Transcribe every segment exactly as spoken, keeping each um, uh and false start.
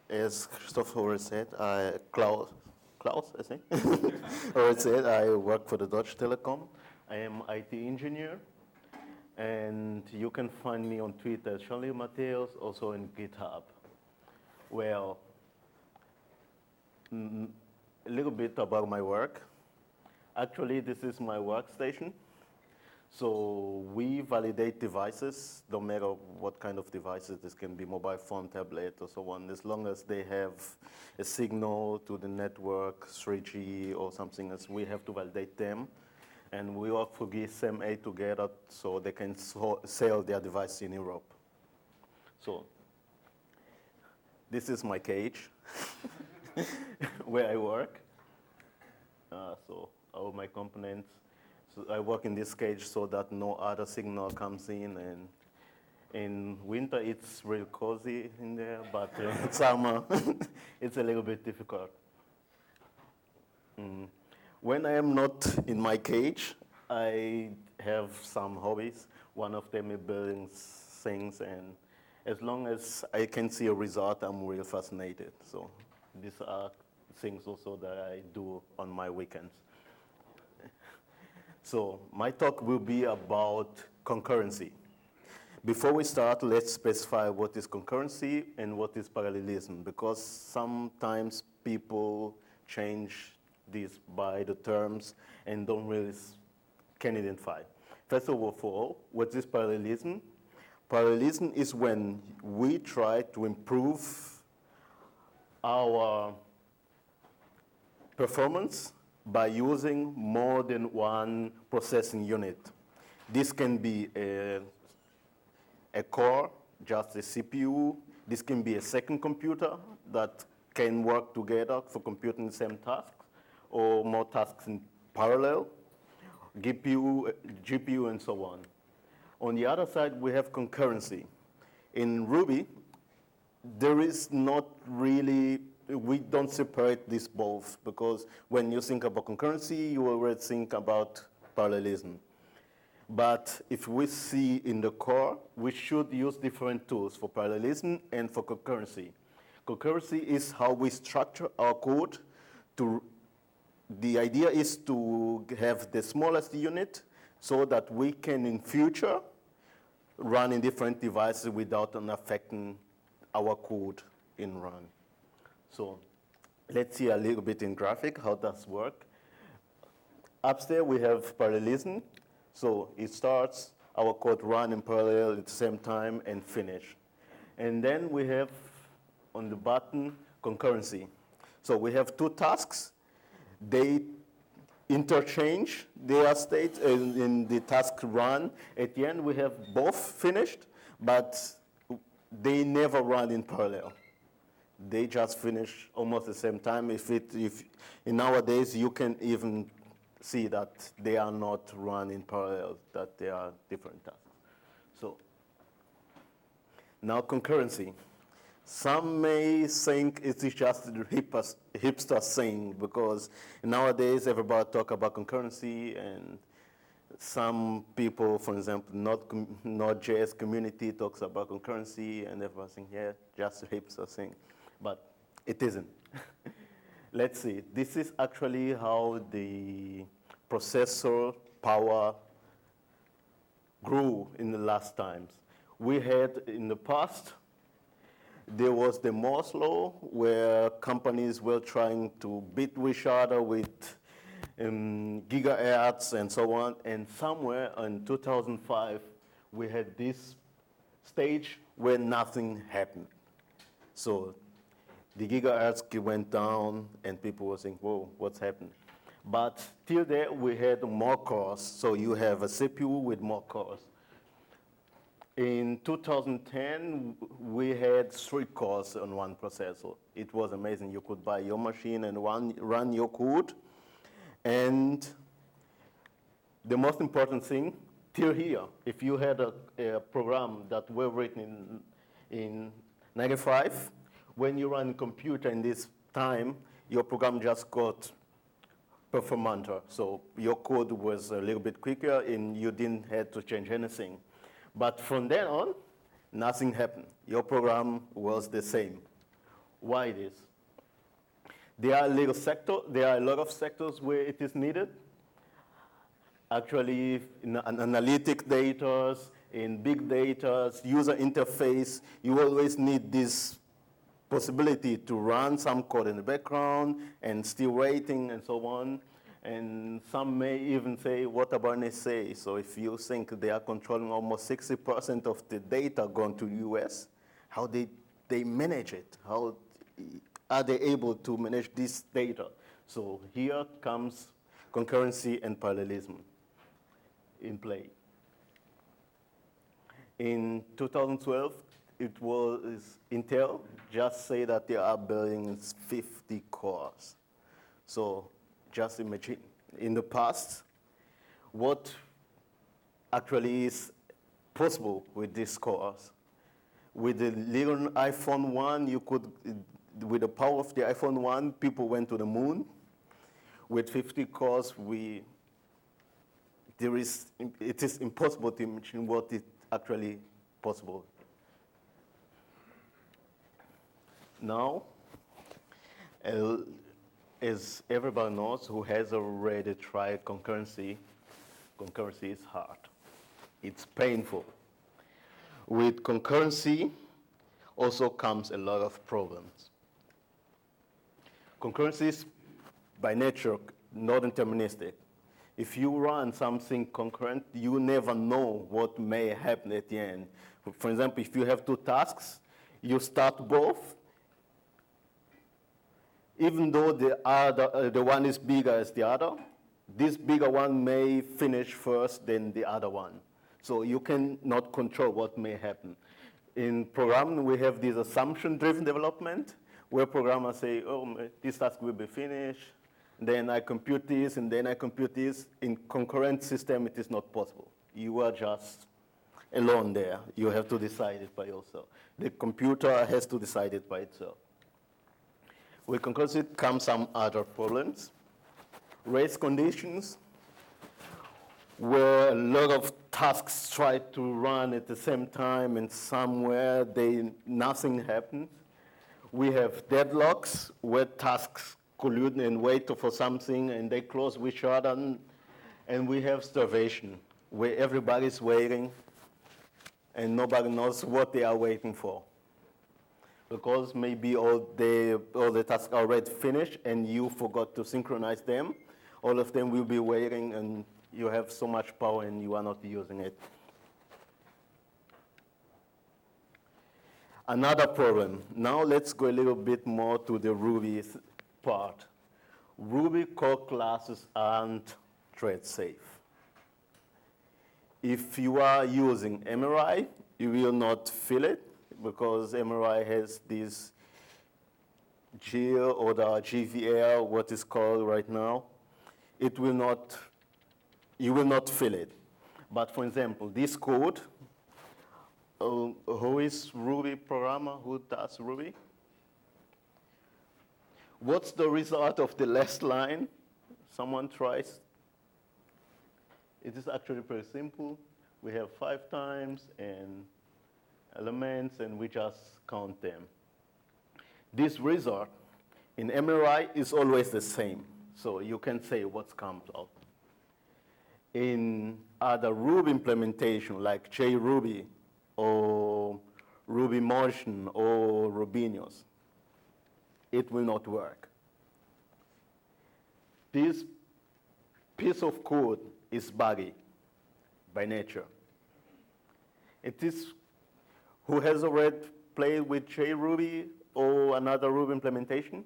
as Christoph already said, I, Klaus, Klaus, I think, already said, I work for the Deutsche Telekom. I am I T engineer, and you can find me on Twitter, Charlie Mateos, also in GitHub. Well, mm, a little bit about my work. Actually, this is my workstation. So we validate devices, no matter what kind of devices. This can be mobile phone, tablet, or so on, as long as they have a signal to the network, three G or something else, we have to validate them. And we work for G S M A together so they can so sell their device in Europe. So this is my cage where I work. Uh, so all my components. So I work in this cage so that no other signal comes in, and in winter it's real cozy in there, but uh, in summer it's a little bit difficult. Mm. When I am not in my cage, I have some hobbies. One of them is building things, and as long as I can see a result, I'm real fascinated. So these are things also that I do on my weekends. So my talk will be about concurrency. Before we start, let's specify what is concurrency and what is parallelism, because sometimes people change this by the terms and don't really can identify. First of all, what is parallelism? Parallelism is when we try to improve our performance by using more than one processing unit. This can be a, a core, just a C P U. This can be a second computer that can work together for computing the same tasks, or more tasks in parallel, G P U, G P U, and so on. On the other side, we have concurrency. In Ruby, there is not really, we don't separate these both, because when you think about concurrency, you already think about parallelism. But if we see in the core, we should use different tools for parallelism and for concurrency. Concurrency is how we structure our code. To, the idea is to have the smallest unit so that we can, in future, run in different devices without affecting our code in run. So let's see a little bit in graphic how does work. Upstairs we have parallelism. So it starts, our code run in parallel at the same time and finish. And then we have on the bottom concurrency. So we have two tasks. They interchange their state in, in the task run. At the end we have both finished, but they never run in parallel. They just finish almost the same time. If it, if in nowadays you can even see that they are not run in parallel, that they are different tasks. So now concurrency. Some may think it is just a hipster thing, because nowadays everybody talk about concurrency, and some people, for example, not Node.js community talks about concurrency, and everybody think, yeah, just a hipster thing. But it isn't. Let's see. This is actually how the processor power grew in the last times. We had in the past, there was the Moore's law, where companies were trying to beat each other with um, gigahertz and so on. And somewhere in two thousand five, we had this stage where nothing happened. So the gigahertz went down, and people were saying, whoa, what's happened? But till there, we had more cores. So you have a C P U with more cores. In two thousand ten, we had three cores on one processor. It was amazing. You could buy your machine and run, run your code. And the most important thing, till here, if you had a, a program that were written in, in ninety-five, when you run a computer in this time, your program just got performanter. So your code was a little bit quicker, and you didn't have to change anything. But from then on, nothing happened. Your program was the same. Why this? There are little sector, there are a lot of sectors where it is needed. Actually, in an analytic data, in big data, user interface, you always need this possibility to run some code in the background and still waiting and so on. And some may even say, what about N S A? So if you think they are controlling almost sixty percent of the data going to the U S, how they, they manage it? How are they able to manage this data? So here comes concurrency and parallelism in play. In two thousand twelve, it was Intel just say that they are building fifty cores. So just imagine, in the past, what actually is possible with these cores. With the little iPhone one, you could, with the power of the iPhone one, people went to the moon. With fifty cores, we, there is, it is impossible to imagine what is actually possible. Now, uh, as everybody knows who has already tried concurrency, concurrency is hard. It's painful. With concurrency also comes a lot of problems. Concurrency is by nature not deterministic. If you run something concurrent, you never know what may happen at the end. For example, if you have two tasks, you start both. Even though the, other, uh, the one is bigger as the other, this bigger one may finish first than the other one. So you cannot control what may happen. In programming, we have this assumption-driven development, where programmers say, oh, this task will be finished, then I compute this, and then I compute this. In concurrent system, it is not possible. You are just alone there. You have to decide it by yourself. The computer has to decide it by itself. With concurrency come some other problems. Race conditions, where a lot of tasks try to run at the same time, and somewhere they, nothing happens. We have deadlocks, where tasks collude and wait for something, and they close with each other. And we have starvation, where everybody's waiting, and nobody knows what they are waiting for. Because maybe all the, all the tasks are already finished and you forgot to synchronize them. All of them will be waiting and you have so much power and you are not using it. Another problem. Now let's go a little bit more to the Ruby part. Ruby core classes aren't thread safe. If you are using M R I, you will not feel it, because M R I has this G L or the G V L, what is called right now. It will not, you will not feel it. But for example, this code, uh, who is Ruby programmer, who does Ruby? What's the result of the last line? Someone tries. It is actually pretty simple. We have five times and elements, and we just count them. This result in M R I is always the same, so you can say what comes out. In other Ruby implementation, like JRuby, or RubyMotion, or Rubinius, it will not work. This piece of code is buggy by nature. It is who has already played with JRuby or another Ruby implementation?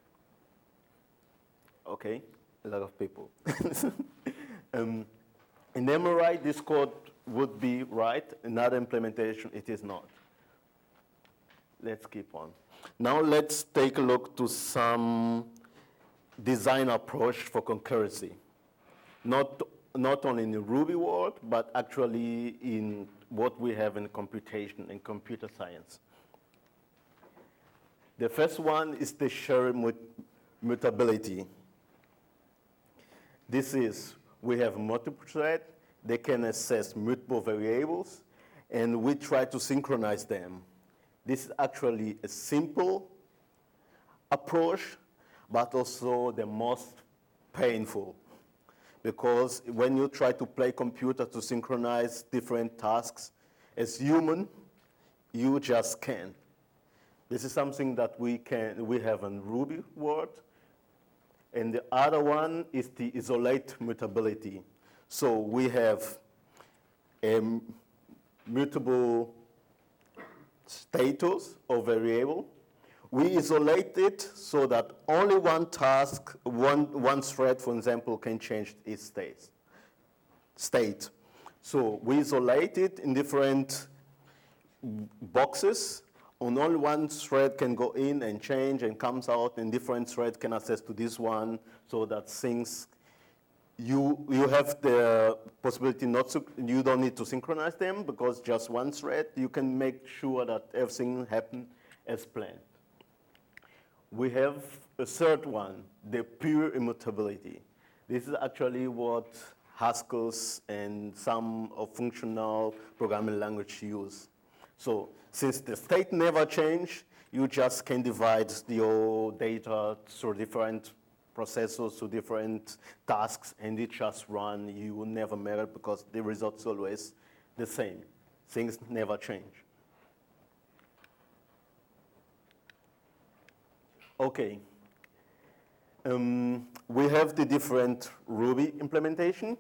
Okay, a lot of people. um, in M R I, this code would be right. In other implementation, it is not. Let's keep on. Now let's take a look to some design approach for concurrency. Not, not only in the Ruby world, but actually in what we have in computation and computer science. The first one is the shared mut mutability. This is, we have multiple threads, they can access multiple variables, and we try to synchronize them. This is actually a simple approach, but also the most painful. Because when you try to play computer to synchronize different tasks, as human, you just can't. This is something that we can we have in Ruby world. And the other one is the isolate mutability. So we have a mutable status or variable. We isolate it so that only one task, one, one thread, for example, can change its state. state. So we isolate it in different boxes, and only one thread can go in and change and comes out, and different threads can access to this one, so that things, you, you have the possibility not to, you don't need to synchronize them, because just one thread, you can make sure that everything happens as planned. We have a third one, the pure immutability. This is actually what Haskell's and some of functional programming language use. So since the state never change, you just can divide your data through different processors to different tasks, and it just run. You will never matter because the result's always the same. Things never change. Okay. Um, we have the different Ruby implementation.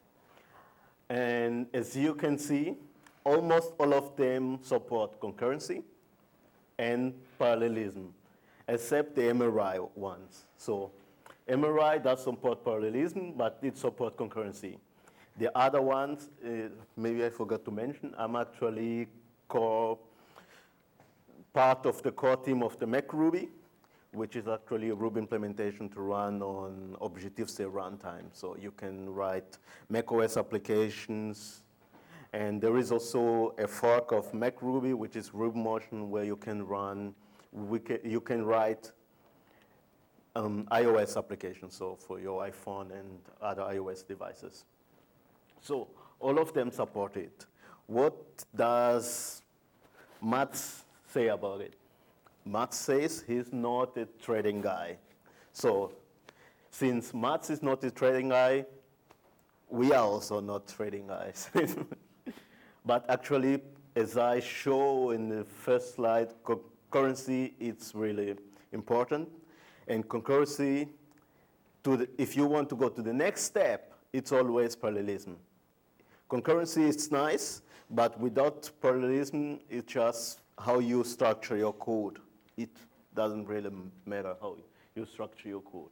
And as you can see, almost all of them support concurrency and parallelism, except the M R I ones. So M R I does support parallelism, but it supports concurrency. The other ones, uh, maybe I forgot to mention, I'm actually core, part of the core team of the MacRuby, which is actually a Ruby implementation to run on Objective-C runtime. So you can write macOS applications. And there is also a fork of MacRuby, which is RubyMotion, where you can run, we can, you can write um, iOS applications, so for your iPhone and other iOS devices. So all of them support it. What does Mats say about it? Mats says he's not a trading guy. So since Mats is not a trading guy, we are also not trading guys. But actually, as I show in the first slide, concurrency is really important. And concurrency, to the, if you want to go to the next step, it's always parallelism. Concurrency is nice, but without parallelism, it's just how you structure your code. It doesn't really matter how you structure your code.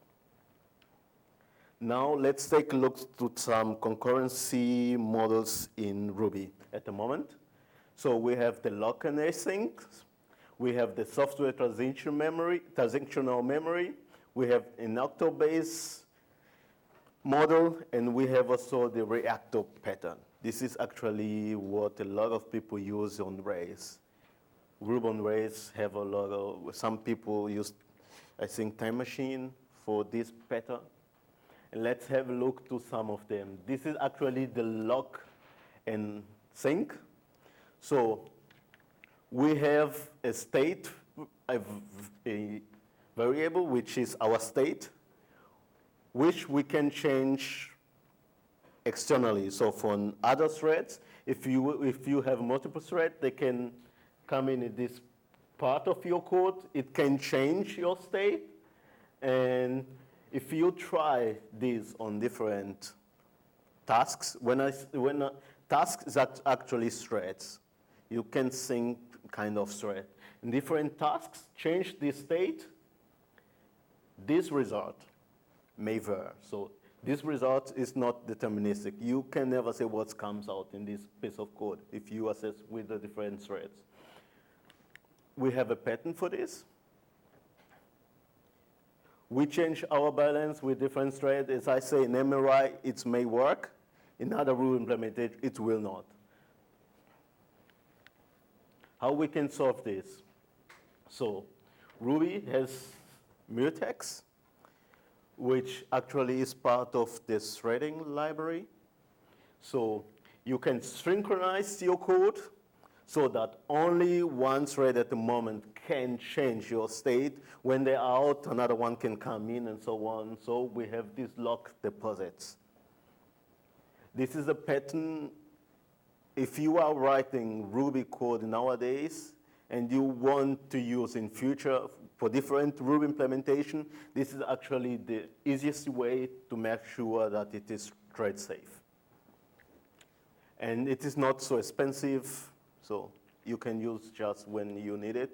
Now let's take a look at some concurrency models in Ruby at the moment. So we have the lock and async. We have the software transition memory, transitional memory. We have an octal-based model, and we have also the reactor pattern. This is actually what a lot of people use on Rails. Ruby on Rails have a lot of, some people use, I think, Time Machine for this pattern. And let's have a look to some of them. This is actually the lock and sync. So we have a state, a, a variable, which is our state, which we can change externally. So for other threads, if you, if you have multiple threads, they can come in this part of your code. It can change your state. And if you try this on different tasks, when I, when a task is actually threads, you can think kind of thread. In different tasks, change this state, this result may vary. So this result is not deterministic. You can never say what comes out in this piece of code if you assess with the different threads. We have a pattern for this. We change our balance with different threads. As I say, in M R I, it may work. In other Ruby implementation, it will not. How we can solve this? So Ruby has mutex, which actually is part of this threading library. So you can synchronize your code. so that only one thread at the moment can change your state. When they're out, another one can come in and so on. So we have these lock deposits. This is a pattern. If you are writing Ruby code nowadays and you want to use in future for different Ruby implementation, this is actually the easiest way to make sure that it is thread safe. And it is not so expensive, so you can use just when you need it.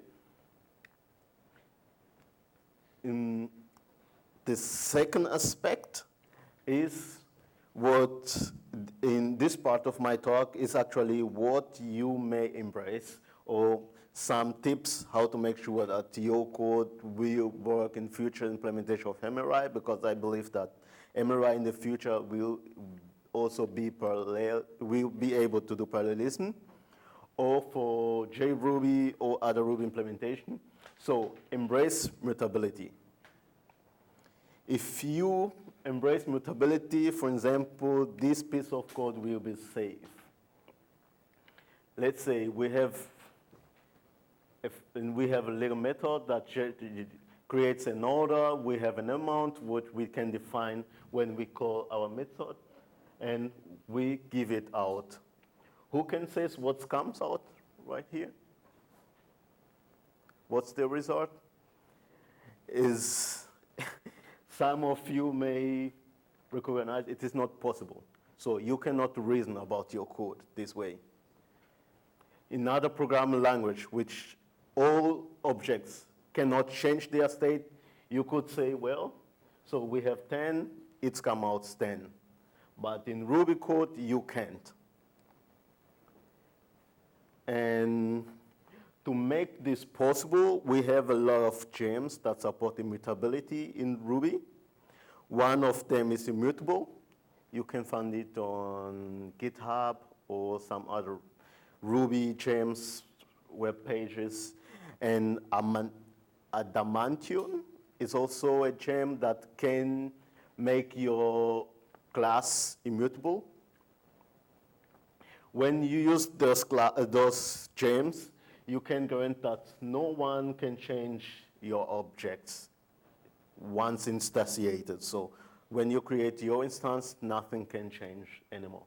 In the second aspect is what, in this part of my talk, is actually what you may embrace, or some tips how to make sure that your code will work in future implementation of M R I, because I believe that M R I in the future will also be parallel, will be able to do parallelism, or for JRuby or other Ruby implementation. So embrace mutability. If you embrace mutability, for example, this piece of code will be safe. Let's say we have, if, and we have a little method that creates an order. We have an amount which we can define when we call our method, and we give it out. Who can say what comes out right here? What's the result? Is some of you may recognize it is not possible. So you cannot reason about your code this way. In other programming language, which all objects cannot change their state, you could say, well, so we have ten, it's come out ten. But in Ruby code, you can't. And to make this possible, we have a lot of gems that support immutability in Ruby. One of them is immutable. You can find it on GitHub or some other Ruby gems web pages. And Adamantium is also a gem that can make your class immutable. When you use those, those gems, you can guarantee that no one can change your objects once instantiated. So when you create your instance, nothing can change anymore.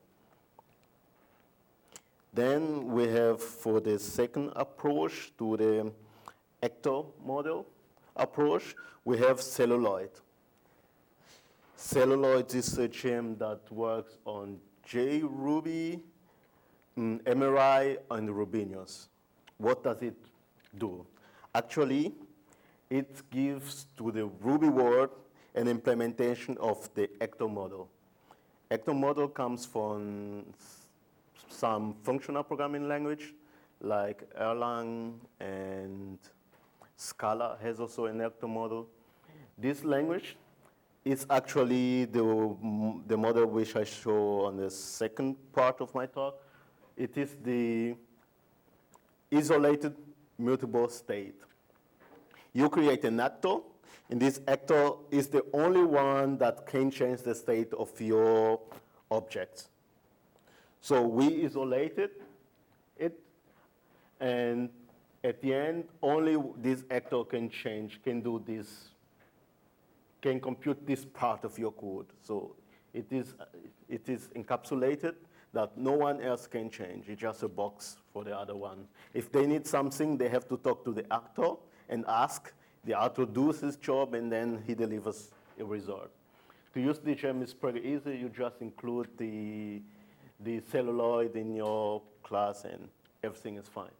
Then we have, for the second approach to the actor model approach, we have Celluloid. Celluloid is a gem that works on JRuby, mm, M R I, and Rubinius. What does it do? Actually, it gives to the Ruby world an implementation of the actor model. Actor model comes from some functional programming language, like Erlang, and Scala has also an actor model. This language is actually the, the model which I show on the second part of my talk. It is the isolated mutable state. You create an actor, and this actor is the only one that can change the state of your objects. So we isolated it, and at the end, only this actor can change, can do this, can compute this part of your code. So it is, it is encapsulated that no one else can change. It's just a box for the other one. If they need something, they have to talk to the actor and ask. The actor does his job, and then he delivers a result. To use the gem is pretty easy. You just include the, the celluloid in your class, and everything is fine.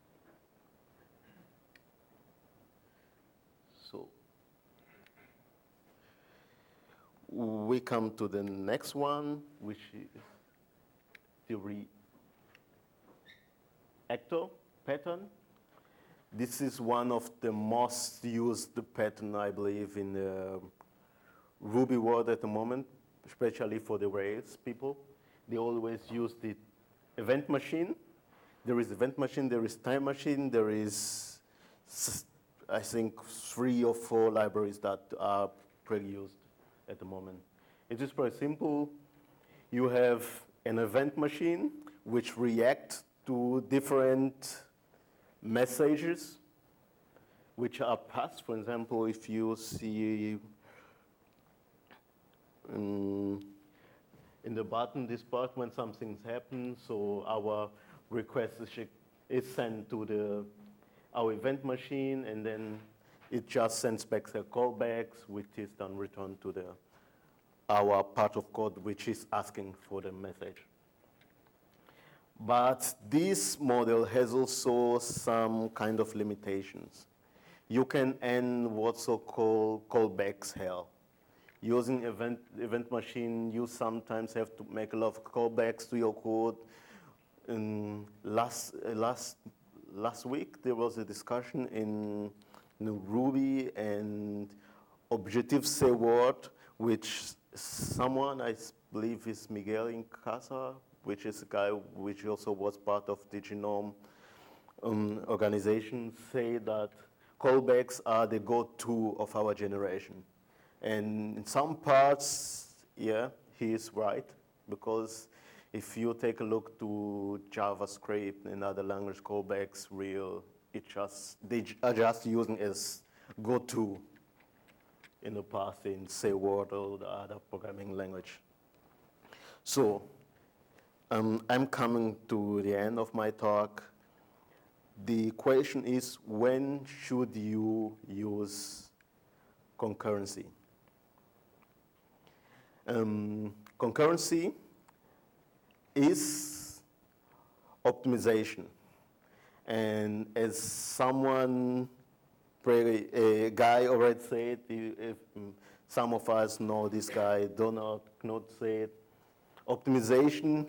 So we come to the next one, which is the reactor pattern. This is one of the most used pattern, I believe, in the Ruby world at the moment, especially for the Rails people. They always use the event machine. There is event machine, there is time machine, there is, I think, three or four libraries that are pretty used at the moment. It is pretty simple. You have an event machine which reacts to different messages which are passed. For example, if you see um, in the button, this part, when something's happened, so our request is, is sent to the our event machine, and then it just sends back the callbacks, which is then returned to the our part of code, which is asking for the message. But this model has also some kind of limitations. You can end what's so-called callbacks hell. Using event, event machine, you sometimes have to make a lot of callbacks to your code. In last, uh, last, last week, there was a discussion in, in Ruby and Objective-C word, which someone, I believe is Miguel Incasa, which is a guy which also was part of the Genome um, organization, say that callbacks are the go-to of our generation. And in some parts, yeah, he is right, because if you take a look to JavaScript and other language callbacks, real, it just, they are just using as go-to in the past in C word or the other programming language. So um, I'm coming to the end of my talk. The question is, when should you use concurrency? Um, concurrency is optimization. And as someone, a guy already said, if some of us know this guy, Donald Knuth said, optimization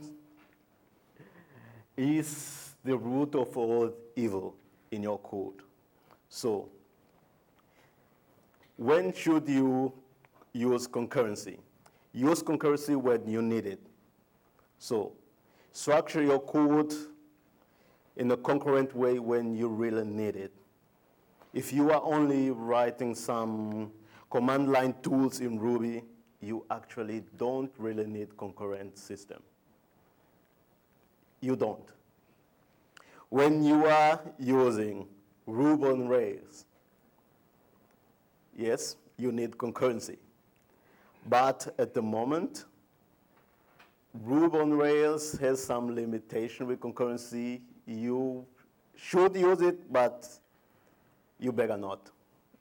is the root of all evil in your code. So when should you use concurrency? Use concurrency when you need it. So structure your code in a concurrent way when you really need it. If you are only writing some command line tools in Ruby, you actually don't really need concurrent system. You don't. When you are using Ruby on Rails, yes, you need concurrency. But at the moment, Ruby on Rails has some limitation with concurrency. You should use it, but you better not.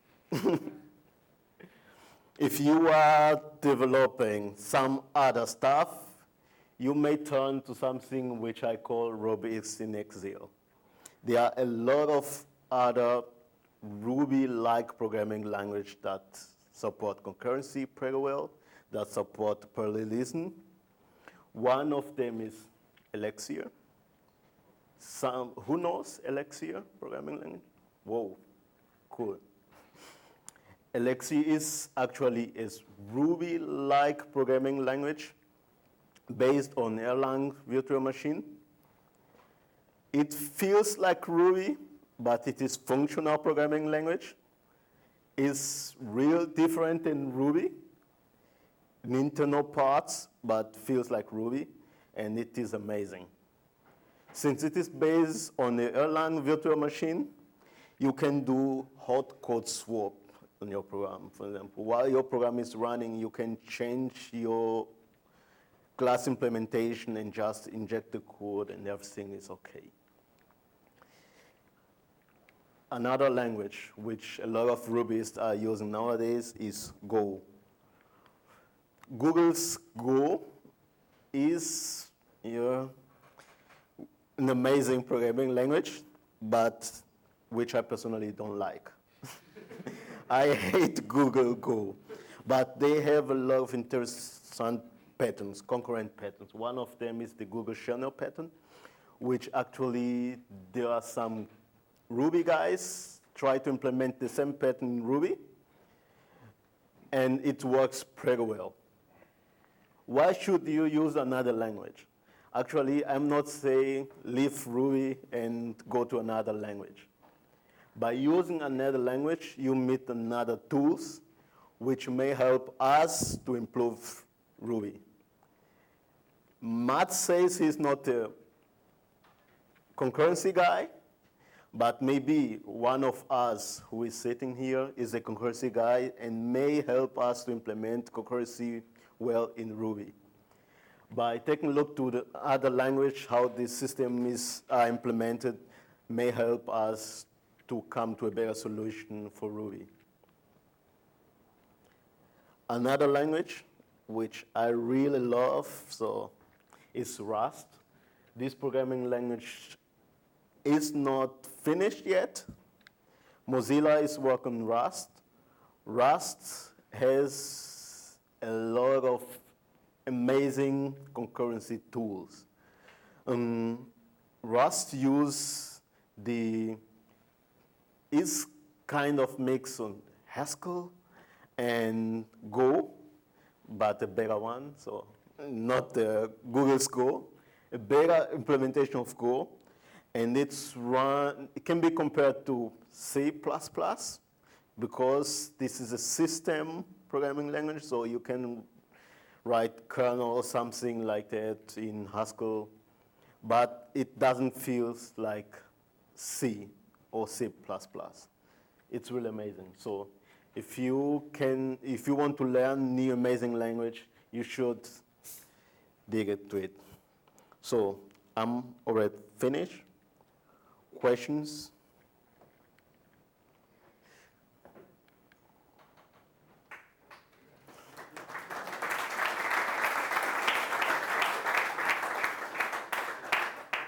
If you are developing some other stuff, you may turn to something which I call RubyX in exile. There are a lot of other Ruby-like programming language that support concurrency pretty well, that support parallelism. One of them is Elixir. Some, who knows Elixir programming language? Whoa, cool. Elixir is actually a Ruby-like programming language based on Erlang virtual machine. It feels like Ruby, but it is functional programming language. It's real different than Ruby in internal parts, but feels like Ruby, and it is amazing. Since it is based on the Erlang virtual machine, you can do hot code swap on your program. For example, while your program is running, you can change your class implementation and just inject the code, and everything is okay. Another language which a lot of Rubyists are using nowadays is Go. Google's Go is yeah, an amazing programming language, but which I personally don't like. I hate Google Go, but they have a lot of interesting patterns, concurrent patterns. One of them is the Google Channel pattern, which actually there are some Ruby guys try to implement the same pattern in Ruby, and it works pretty well. Why should you use another language? Actually, I'm not saying leave Ruby and go to another language. By using another language, you meet another tools which may help us to improve Ruby. Matt says he's not a concurrency guy, but maybe one of us who is sitting here is a concurrency guy and may help us to implement concurrency well in Ruby. By taking a look to the other language, how this system is uh, implemented may help us to come to a better solution for Ruby. Another language which I really love, so is Rust. This programming language is not finished yet. Mozilla is working on Rust. Rust has a lot of amazing concurrency tools. Um, Rust use the, is kind of mix on Haskell and Go, but a better one, so not the Google's Go, a better implementation of Go, and it's run, it can be compared to C plus plus because this is a system programming language, so you can write kernel or something like that in Haskell, but it doesn't feel like C or C plus plus. It's really amazing. So if you can, if you want to learn new amazing language, you should dig into it. So I'm already finished. Questions?